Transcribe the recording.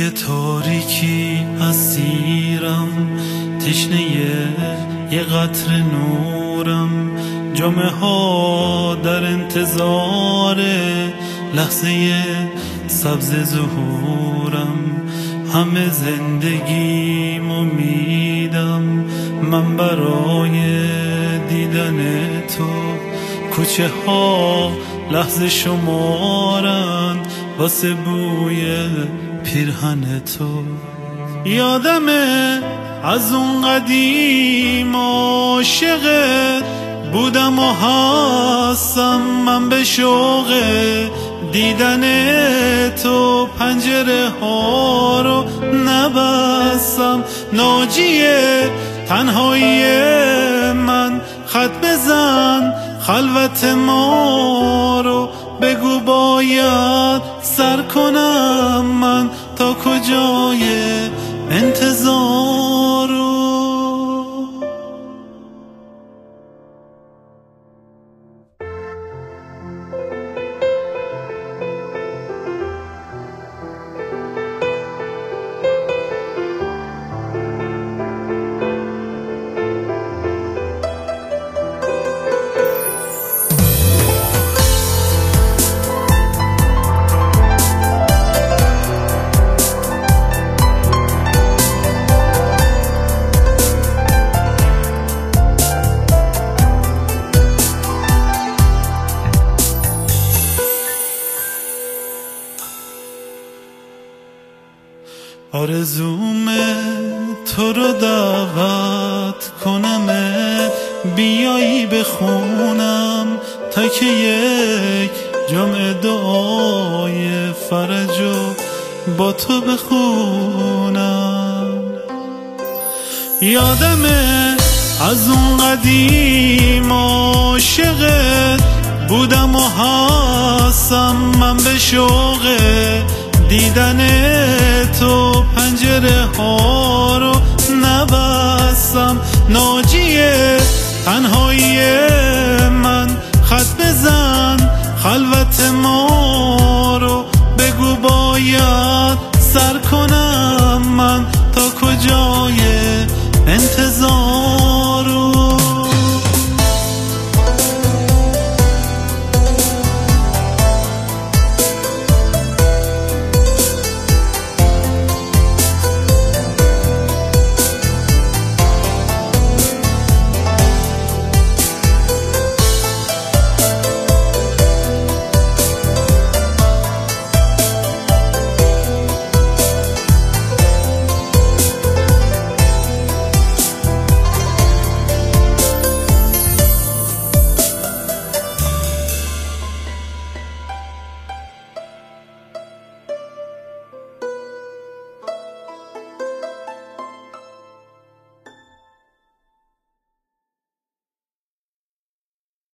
توی تاریکی اسیرم، تشنه یه قطر نورم. جامعه ها در انتظار لحظه سبز ظهورم. همه زندگیم امیدم، من برای دیدن تو. کوچه ها لحظه شمارن واسه بوی پیرهن تو. یادمه از اون قدیم عاشقت بودم و هستم، من به شوق دیدن تو پنجره ها رو نبستم. ناجیه تنهایی من، خط بزن خلوت ما رو. بگو باید سر کنم من تا کجای انتظار رو. آرزومه تو رو دعوت کنمت، بیایی بخونم تا که یک جمعه دعای فرجو با تو بخونم. یادمه از اون قدیم عاشقت بودم و هستم، من به شوق دیدن تو